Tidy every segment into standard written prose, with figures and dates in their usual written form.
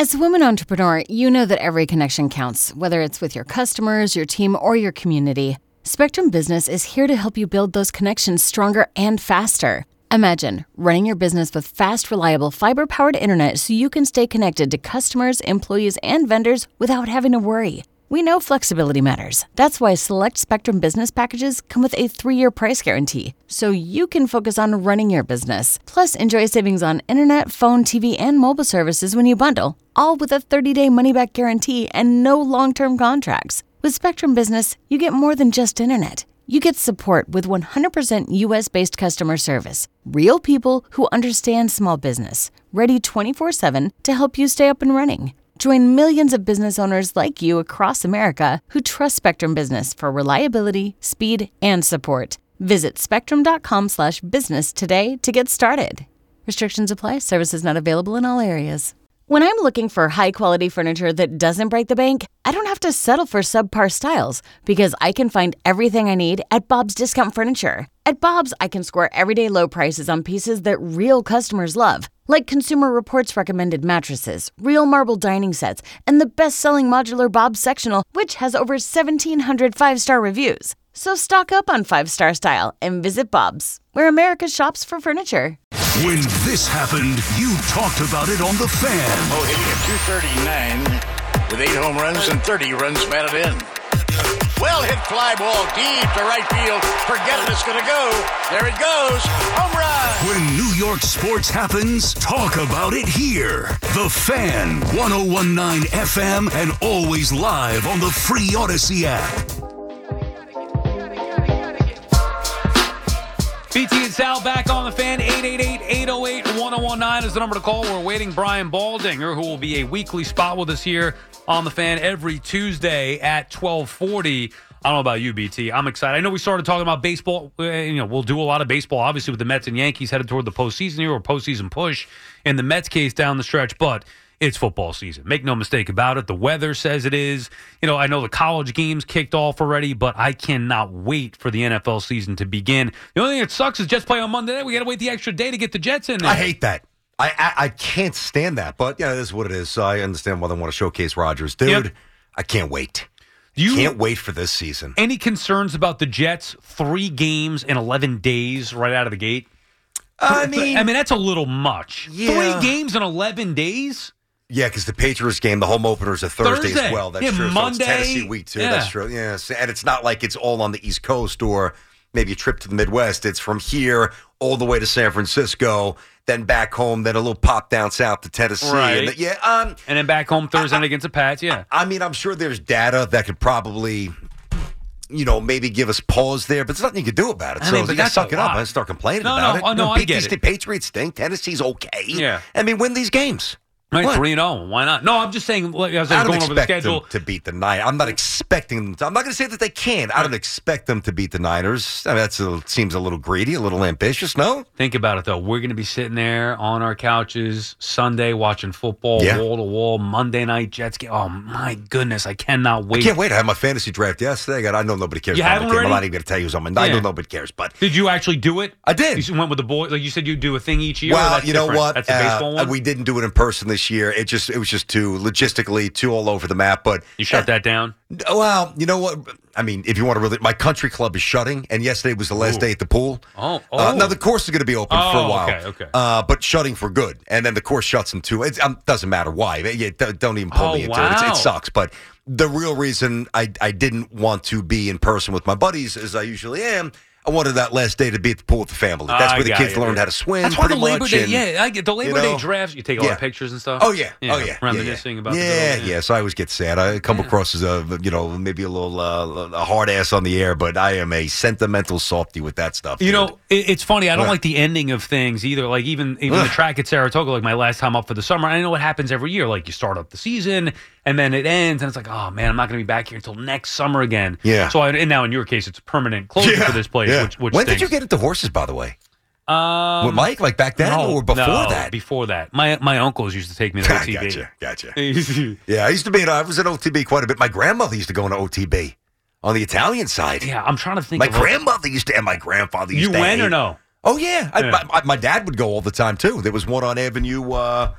As a woman entrepreneur, you know that every connection counts, whether it's with your customers, your team, or your community. Spectrum Business is here to help you build those connections stronger and faster. Imagine running your business with fast, reliable, fiber-powered internet so you can stay connected to customers, employees, and vendors without having to worry. We know flexibility matters. That's why select Spectrum Business packages come with a 3-year price guarantee, so you can focus on running your business. Plus, enjoy savings on internet, phone, TV, and mobile services when you bundle, all with a 30-day money-back guarantee and no long-term contracts. With Spectrum Business, you get more than just internet. You get support with 100% U.S.-based customer service. Real people who understand small business, ready 24/7 to help you stay up and running. Join millions of business owners like you across America who trust Spectrum Business for reliability, speed, and support. Visit spectrum.com/business today to get started. Restrictions apply. Services not available in all areas. When I'm looking for high-quality furniture that doesn't break the bank, I don't have to settle for subpar styles because I can find everything I need at Bob's Discount Furniture. At Bob's, I can score everyday low prices on pieces that real customers love, like Consumer Reports recommended mattresses, real marble dining sets, and the best-selling modular Bob's sectional, which has over 1,700 five-star reviews. So stock up on five-star style and visit Bob's, where America shops for furniture. When this happened, you talked about it on The Fan. Oh, hitting at .239 with 8 home runs and 30 runs batted in. Well hit fly ball deep to right field. Forget it, it's going to go. There it goes. Home run. When New York sports happens, talk about it here. The Fan, 101.9 FM, and always live on the free Odyssey app. BT and Sal back on The Fan. 888-808-1019 is the number to call. We're awaiting Brian Baldinger, who will be a weekly spot with us here on The Fan every Tuesday at 12:40. I don't know about you, BT. I'm excited. I know we started talking about baseball. We'll do a lot of baseball, obviously, with the Mets and Yankees headed toward the postseason here, or postseason push in the Mets case down the stretch, but it's football season. Make no mistake about it. The weather says it is. I know the college games kicked off already, but I cannot wait for the NFL season to begin. The only thing that sucks is Jets play on Monday night. We got to wait the extra day to get the Jets in there. I hate that. I can't stand that, but it is what it is. So I understand why they want to showcase Rodgers. Dude, yep. I can't wait. Can't wait for this season. Any concerns about the Jets? 3 games in 11 days right out of the gate? I mean, that's a little much. Yeah. 3 games in 11 days? Yeah, because the Patriots game, the home opener is a Thursday as well. That's true. Monday. So it's Tennessee week 2. Yeah. That's true. Yes, and it's not like it's all on the East Coast or maybe a trip to the Midwest. It's from here all the way to San Francisco, then back home, then a little pop down south to Tennessee. Right. And then back home Thursday night against the Pats, yeah. I mean, I'm sure there's data that could probably, maybe give us pause there, but there's nothing you can do about it. So you got to suck it up and start complaining about it. I get it. The Patriots stink. Tennessee's okay. Yeah. Win these games. Right, 3-0. Why not? No, I'm just saying, as I was going over the schedule. Them to beat the Niners. I'm not expecting them to. I'm not going to say that they can. I don't expect them to beat the Niners. I mean, that seems a little greedy, a little ambitious, no? Think about it, though. We're going to be sitting there on our couches Sunday watching football, wall to wall, Monday night Jets game. Oh, my goodness. I cannot wait. I can't wait. I had my fantasy draft yesterday. I know nobody cares. You haven't already? I'm not even going to tell you something. I know nobody cares. But did you actually do it? I did. You went with the boys? Like you said you'd do a thing each year? Well, you know what? That's a baseball one? We didn't do it in person this year. It was just too logistically too all over the map. But you shut that down? Well, you know what? I mean, if you want to really, my country club is shutting, and yesterday was the last day at the pool. Now the course is going to be open for a while. Okay. But shutting for good, and then the course shuts in 2. It doesn't matter why. Don't even pull me into it. It sucks. But the real reason I didn't want to be in person with my buddies, as I usually am, I wanted that last day to be at the pool with the family. That's where the kids learned how to swim. That's why the Labor Day, I get the Labor Day drafts. You take a lot of pictures and stuff. Oh yeah, reminiscing about. Yeah. So I always get sad. I come across as maybe a little a hard ass on the air, but I am a sentimental softy with that stuff. It's funny. I don't like the ending of things either. Like even the track at Saratoga, like my last time up for the summer. I know what happens every year. Like you start up the season and then it ends, and it's like, oh man, I'm not going to be back here until next summer again. Yeah. So and now in your case, it's a permanent closure for this place. Yeah. Which when stinks. did you get into horses, by the way? With Mike, like back then, or before that? Before that. My uncles used to take me to OTB. Gotcha. Yeah, I was at OTB quite a bit. My grandmother used to go into OTB on the Italian side. Yeah, I'm trying to think. My grandmother used to, and my grandfather used to. You went or no? Oh yeah, my dad would go all the time too. There was one on Avenue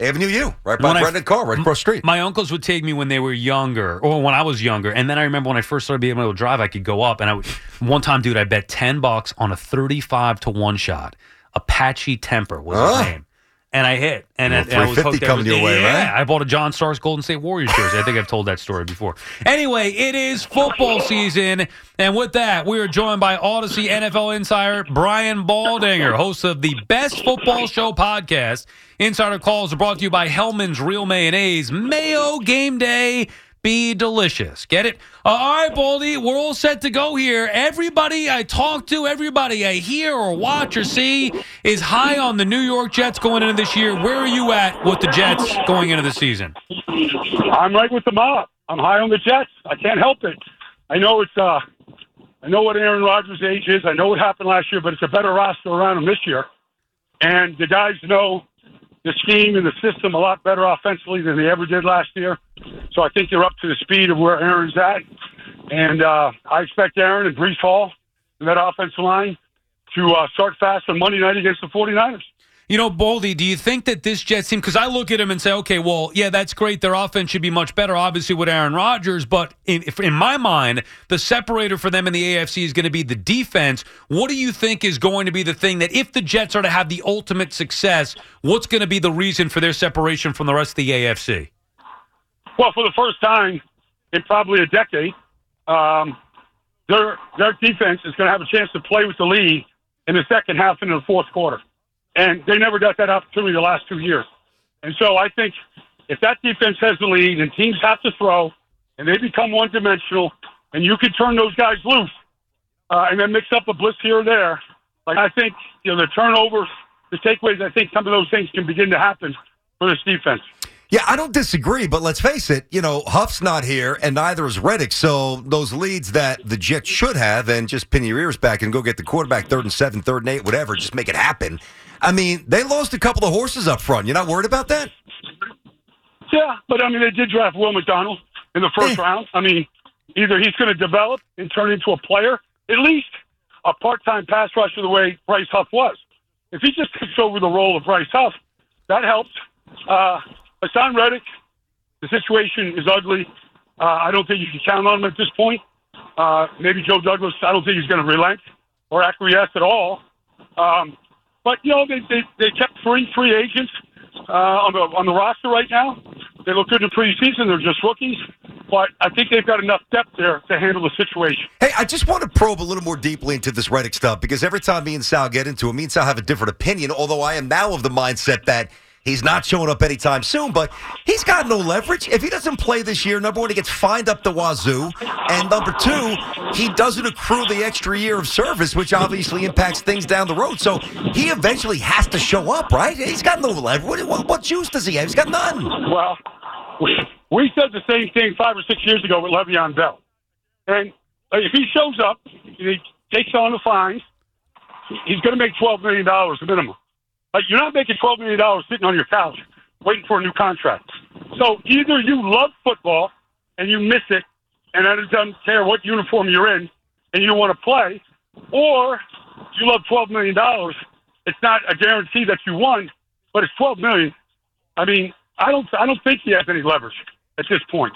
Avenue U, right by Brendan Carr, right across the street. My uncles would take me when they were younger, or when I was younger. And then I remember when I first started being able to drive, I could go up. And one time, dude, I bet $10 on a 35-to-1 shot. Apache Temper was his name. And I hit. And I was hooked. Coming your way, right? Yeah, I bought a John Starks Golden State Warriors jersey. I think I've told that story before. Anyway, it is football season. And with that, we are joined by Odyssey NFL insider Brian Baldinger, host of the Best Football Show podcast. Insider calls are brought to you by Hellman's Real Mayonnaise. Mayo game day. Be delicious. Get it? All right, Baldy, we're all set to go here. Everybody I talk to, everybody I hear or watch or see is high on the New York Jets going into this year. Where are you at with the Jets going into the season? I'm right with the mob. I'm high on the Jets. I can't help it. I know I know what Aaron Rodgers' age is. I know what happened last year, but it's a better roster around him this year. And the guys know the scheme and the system a lot better offensively than they ever did last year. So I think they're up to the speed of where Aaron's at. And I expect Aaron and Breece Hall and that offensive line to start fast on Monday night against the 49ers. You know, Baldy, do you think that this Jets team, because I look at them and say, okay, well, yeah, that's great. Their offense should be much better, obviously, with Aaron Rodgers. But in my mind, the separator for them in the AFC is going to be the defense. What do you think is going to be the thing that if the Jets are to have the ultimate success, what's going to be the reason for their separation from the rest of the AFC? Well, for the first time in probably a decade, their defense is going to have a chance to play with the lead in the second half into the fourth quarter. And they never got that opportunity the last 2 years. And so I think if that defense has the lead and teams have to throw and they become one-dimensional and you can turn those guys loose and then mix up a blitz here or there, like I think the turnovers, the takeaways, I think some of those things can begin to happen for this defense. Yeah, I don't disagree, but let's face it, Huff's not here, and neither is Reddick, so those leads that the Jets should have, and just pin your ears back and go get the quarterback 3rd and 7, 3rd and 8, whatever, just make it happen. I mean, they lost a couple of horses up front. You're not worried about that? Yeah, but, they did draft Will McDonald in the first round. Either he's going to develop and turn into a player, at least a part-time pass rusher the way Bryce Huff was. If he just takes over the role of Bryce Huff, that helps. Hassan Reddick, the situation is ugly. I don't think you can count on him at this point. Maybe Joe Douglas, I don't think he's going to relent or acquiesce at all. But, they kept 3 free agents on the roster right now. They look good in the preseason. They're just rookies. But I think they've got enough depth there to handle the situation. Hey, I just want to probe a little more deeply into this Reddick stuff because every time me and Sal get into it, me and Sal have a different opinion, although I am now of the mindset that he's not showing up anytime soon, but he's got no leverage. If he doesn't play this year, number one, he gets fined up the wazoo, and number two, he doesn't accrue the extra year of service, which obviously impacts things down the road. So he eventually has to show up, right? He's got no leverage. What juice does he have? He's got none. Well, we said the same thing 5 or 6 years ago with Le'Veon Bell. And if he shows up, he takes on the fines, he's going to make $12 million minimum. You're not making $12 million sitting on your couch waiting for a new contract. So either you love football and you miss it, and it doesn't care what uniform you're in, and you want to play, or you love $12 million. It's not a guarantee that you won, but it's $12 million. I don't think he has any leverage at this point.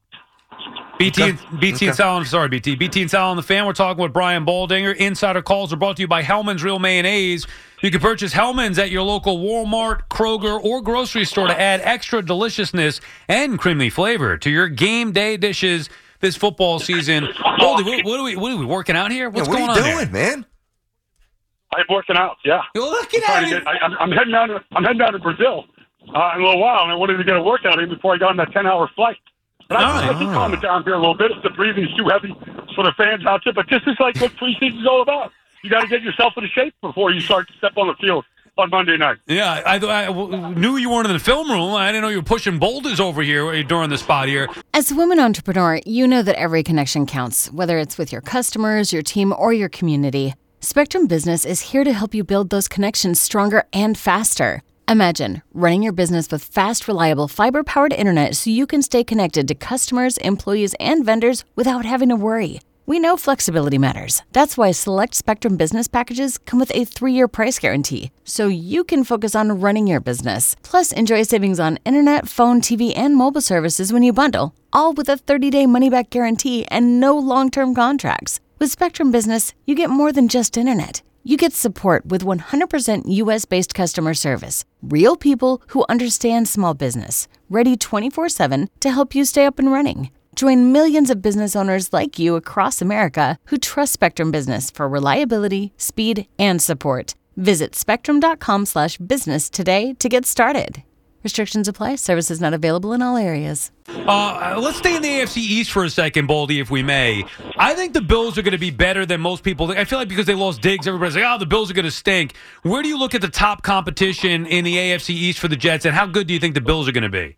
BT and Sal, BT and Sal on the Fan. We're talking with Brian Baldinger. Insider calls are brought to you by Hellman's Real Mayonnaise. You can purchase Hellman's at your local Walmart, Kroger, or grocery store to add extra deliciousness and creamy flavor to your game day dishes this football season. Baldy, what are we working out here? What's going on? What are you doing, man? I'm working out. Yeah, you're looking at it. I'm heading down to Brazil in a little while, and I wanted to get a workout in before I got on that 10-hour flight. But I can calm it down here a little bit if the breathing's too heavy for the fans out there. But this is like what preseason's all about. You got to get yourself into shape before you start to step on the field on Monday night. Yeah, I knew you weren't in the film room. I didn't know you were pushing boulders over here during the spot here. As a woman entrepreneur, you know that every connection counts, whether it's with your customers, your team, or your community. Spectrum Business is here to help you build those connections stronger and faster. Imagine running your business with fast, reliable, fiber-powered internet so you can stay connected to customers, employees, and vendors without having to worry. We know flexibility matters. That's why select Spectrum Business packages come with a 3-year price guarantee, so you can focus on running your business. Plus, enjoy savings on internet, phone, TV, and mobile services when you bundle, all with a 30-day money-back guarantee and no long-term contracts. With Spectrum Business, you get more than just internet. You get support with 100% U.S.-based customer service. Real people who understand small business, ready 24/7 to help you stay up and running. Join millions of business owners like you across America who trust Spectrum Business for reliability, speed, and support. Visit spectrum.com/business today to get started. Restrictions apply. Services not available in all areas. Let's stay in the AFC East for a second, Baldy, if we may. I think the Bills are going to be better than most people. I feel like because they lost Diggs, everybody's like, oh, the Bills are going to stink. Where do you look at the top competition in the AFC East for the Jets, and how good do you think the Bills are going to be?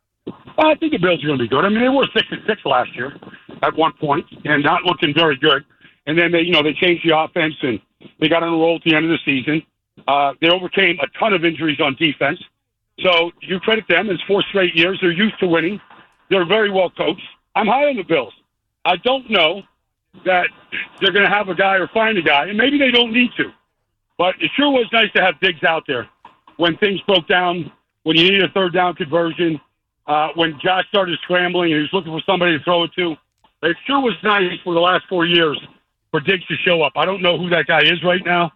I think the Bills are going to be good. I mean, they were 6-6 last year at one point and not looking very good. And then they changed the offense and they got on a roll at the end of the season. They overcame a ton of injuries on defense. So you credit them. It's 4 straight years. They're used to winning. They're very well coached. I'm high on the Bills. I don't know that they're going to have a guy or find a guy, and maybe they don't need to. But it sure was nice to have Diggs out there when things broke down, when you needed a third down conversion, when Josh started scrambling and he was looking for somebody to throw it to. It sure was nice for the last 4 years for Diggs to show up. I don't know who that guy is right now,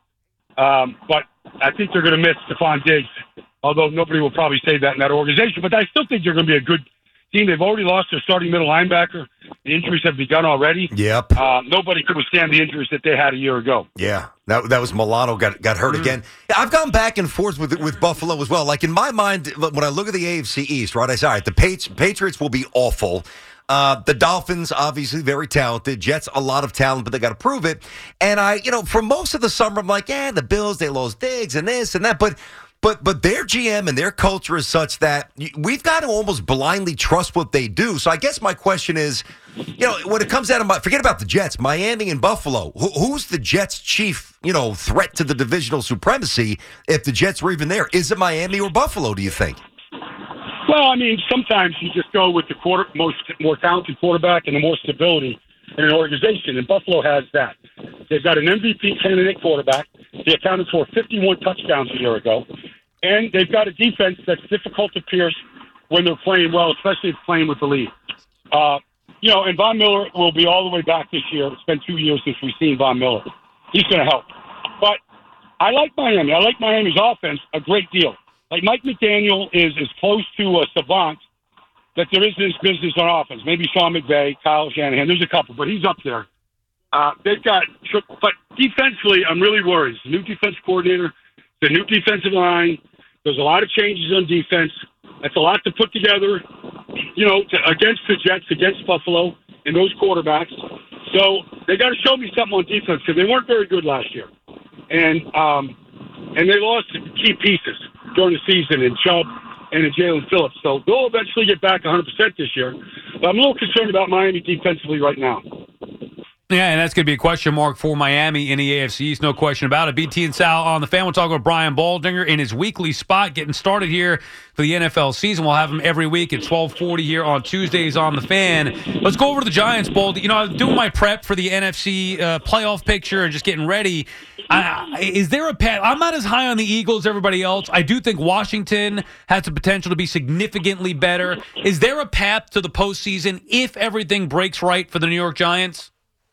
but I think they're going to miss Stephon Diggs, although nobody will probably say that in that organization. But I still think they're going to be a good team. They've already lost their starting middle linebacker. The injuries have begun already. Yep. Nobody could withstand the injuries that they had a year ago. Yeah, that was Milano got hurt again. I've gone back and forth with Buffalo as well. Like in my mind, when I look at the AFC East, right, I say, all right, the Patriots will be awful. The Dolphins, obviously, very talented. Jets, a lot of talent, but they got to prove it. And for most of the summer, I'm like, the Bills, they lost Diggs and this and that. But their GM and their culture is such that we've got to almost blindly trust what they do. So I guess my question is, when it comes down to forget about the Jets, Miami and Buffalo, who's the Jets' chief, threat to the divisional supremacy if the Jets were even there? Is it Miami or Buffalo, do you think? Well, I mean, sometimes you just go with the more talented quarterback and the more stability in an organization, and Buffalo has that. They've got an MVP candidate quarterback. They accounted for 51 touchdowns a year ago, and they've got a defense that's difficult to pierce when they're playing well, especially if playing with the lead. And Von Miller will be all the way back this year. It's been 2 years since we've seen Von Miller. He's going to help. But I like Miami. I like Miami's offense a great deal. Like Mike McDaniel is as close to a savant that there is in this business on offense. Maybe Sean McVay, Kyle Shanahan. There's a couple, but he's up there. They've got, but defensively, I'm really worried. It's a new defense coordinator, the new defensive line. There's a lot of changes on defense. That's a lot to put together, against the Jets, against Buffalo, and those quarterbacks. So they got to show me something on defense because they weren't very good last year, and they lost key pieces during the season in Chubb and in Jalen Phillips. So they'll eventually get back 100% this year. But I'm a little concerned about Miami defensively right now. Yeah, and that's going to be a question mark for Miami in the AFC East, no question about it. BT and Sal on the Fan. We'll talk about Brian Baldinger in his weekly spot, getting started here for the NFL season. We'll have him every week at 12:40 here on Tuesdays on the Fan. Let's go over to the Giants, Baldy. I was doing my prep for the NFC playoff picture and just getting ready. Is there a path? I'm not as high on the Eagles as everybody else. I do think Washington has the potential to be significantly better. Is there a path to the postseason if everything breaks right for the New York Giants?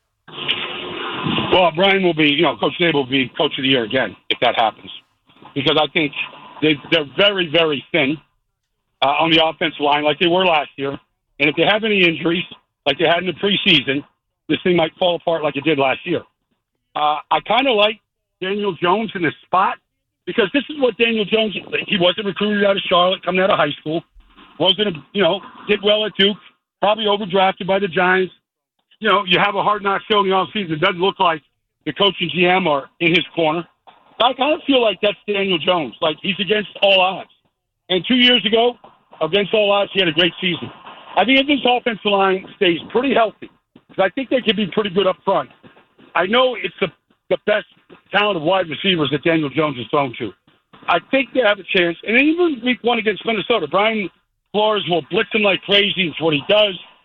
Well, Brian will be, Coach Dave will be Coach of the Year again if that happens. Because I think they're very, very thin on the offensive line like they were last year. And if they have any injuries like they had in the preseason, this thing might fall apart like it did last year. I kind of like Daniel Jones in this spot because this is what Daniel Jones, he wasn't recruited out of Charlotte coming out of high school. Did well at Duke, probably overdrafted by the Giants. You have a hard knock show in the offseason. It doesn't look like the coach and GM are in his corner. I kind of feel like that's Daniel Jones. Like he's against all odds. And 2 years ago, against all odds, he had a great season. I think if this offensive line stays pretty healthy, because I think they can be pretty good up front. I know it's the best talented wide receivers that Daniel Jones has thrown to. I think they have a chance. And even week one against Minnesota, Brian Flores will blitz him like crazy. It's what he does.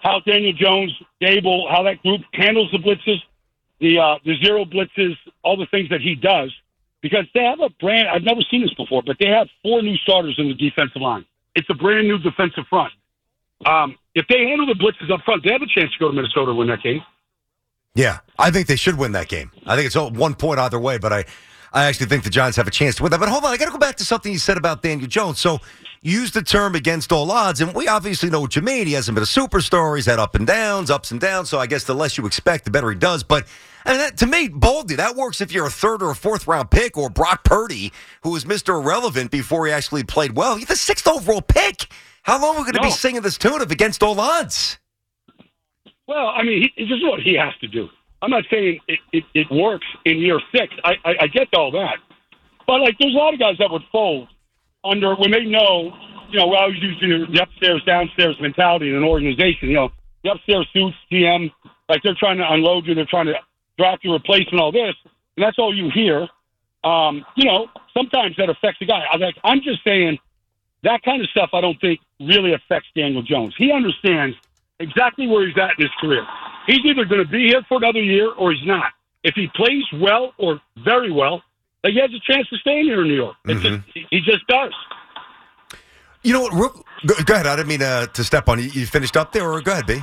how Daniel Jones, Dable, how that group handles the blitzes, the zero blitzes, all the things that he does, because they have a brand. I've never seen this before, but they have 4 new starters in the defensive line. It's a brand new defensive front. If they handle the blitzes up front, they have a chance to go to Minnesota and win that game. Yeah, I think they should win that game. I think it's 1 point either way, but I actually think the Giants have a chance to win that. But hold on, I got to go back to something you said about Daniel Jones. So you used the term against all odds, and we obviously know what you mean. He hasn't been a superstar. He's had ups and downs. So I guess the less you expect, the better he does. But and that, to me, Baldy, that works if you're a 3rd or a 4th round pick, or Brock Purdy, who was Mr. Irrelevant before he actually played well. He's the 6th overall pick. How long are we going to be singing this tune of against all odds? Well, I mean, this is what he has to do. I'm not saying it works in year 6. I get all that. But, like, there's a lot of guys that would fold under when they know, we always use the upstairs, downstairs mentality in an organization. The upstairs suits, GM, like they're trying to unload you. They're trying to draft your replacement, all this. And that's all you hear. Sometimes that affects the guy. I'm just saying that kind of stuff I don't think really affects Daniel Jones. He understands exactly where he's at in his career. He's either going to be here for another year or he's not. If he plays well or very well, he has a chance to stay in here in New York. He just does. You know what? Go ahead. I didn't mean to step on you. You finished up there, or go ahead, B?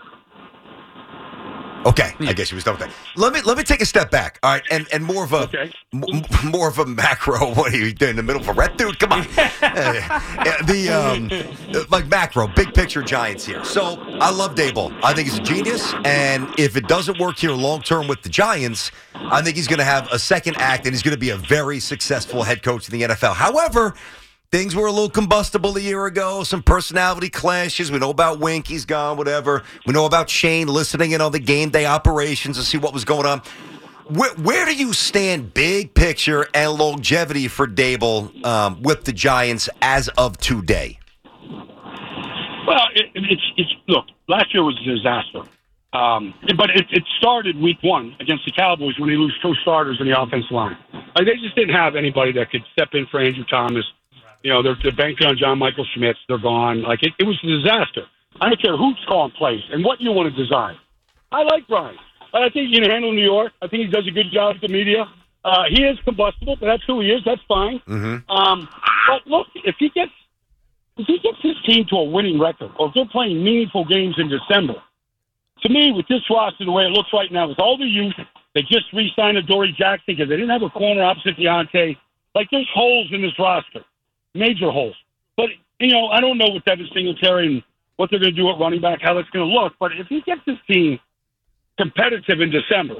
Okay, I guess you was done with that. Let me take a step back. All right, and more of a macro. What are you doing in the middle of a red dude? Come on, like macro, big picture Giants here. So I love Dable. I think he's a genius, and if it doesn't work here long term with the Giants, I think he's going to have a second act, and he's going to be a very successful head coach in the NFL. However, things were a little combustible a year ago, some personality clashes. We know about Wink, he's gone, whatever. We know about Shane listening in on the game day operations to see what was going on. Where do you stand big picture and longevity for Dable with the Giants as of today? Well, it's look, last year was a disaster. But it started week 1 against the Cowboys when they lose 2 starters in the offensive line. They just didn't have anybody that could step in for Andrew Thomas. They're banking on John Michael Schmitz. They're gone. It was a disaster. I don't care who's calling plays and what you want to design. I like Brian. I think he can handle New York. I think he does a good job with the media. He is combustible, but that's who he is. That's fine. Mm-hmm. But look, if he gets his team to a winning record, or if they're playing meaningful games in December, to me, with this roster the way it looks right now, with all the youth, they just re-signed Adoree Jackson because they didn't have a corner opposite Deontay. There's holes in this roster. Major holes. But, I don't know with Devin Singletary and what they're going to do at running back, how that's going to look. But if he gets his team competitive in December,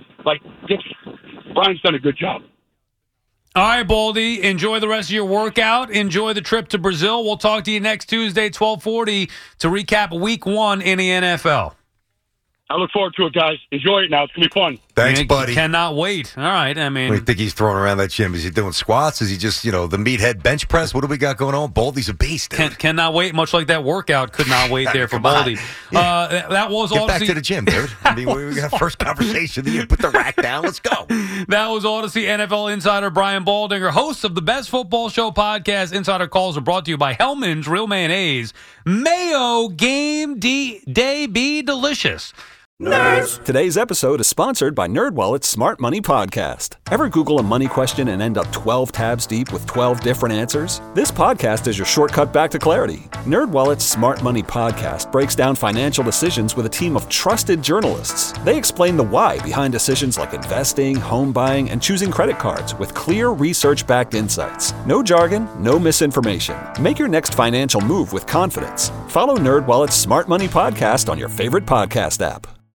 Brian's done a good job. All right, Baldy, enjoy the rest of your workout. Enjoy the trip to Brazil. We'll talk to you next Tuesday, 12:40, to recap Week 1 in the NFL. I look forward to it, guys. Enjoy it now. It's going to be fun. Thanks, buddy. Cannot wait. All right. I mean, what do you think he's throwing around that gym? Is he doing squats? Is he just, the meathead bench press? What do we got going on? Baldy's a beast, dude. Cannot wait. Much like that workout. Could not wait there for Baldy. Yeah. That was Get back to the gym, dude. I mean, we got a first conversation. You put the rack down. Let's go. That was Odyssey NFL insider Brian Baldinger, host of the Best Football Show podcast. Insider calls are brought to you by Hellman's Real Mayonnaise. Mayo game day be delicious. Nerds! Today's episode is sponsored by NerdWallet's Smart Money Podcast. Ever Google a money question and end up 12 tabs deep with 12 different answers? This podcast is your shortcut back to clarity. NerdWallet's Smart Money Podcast breaks down financial decisions with a team of trusted journalists. They explain the why behind decisions like investing, home buying, and choosing credit cards with clear research-backed insights. No jargon, no misinformation. Make your next financial move with confidence. Follow NerdWallet's Smart Money Podcast on your favorite podcast app.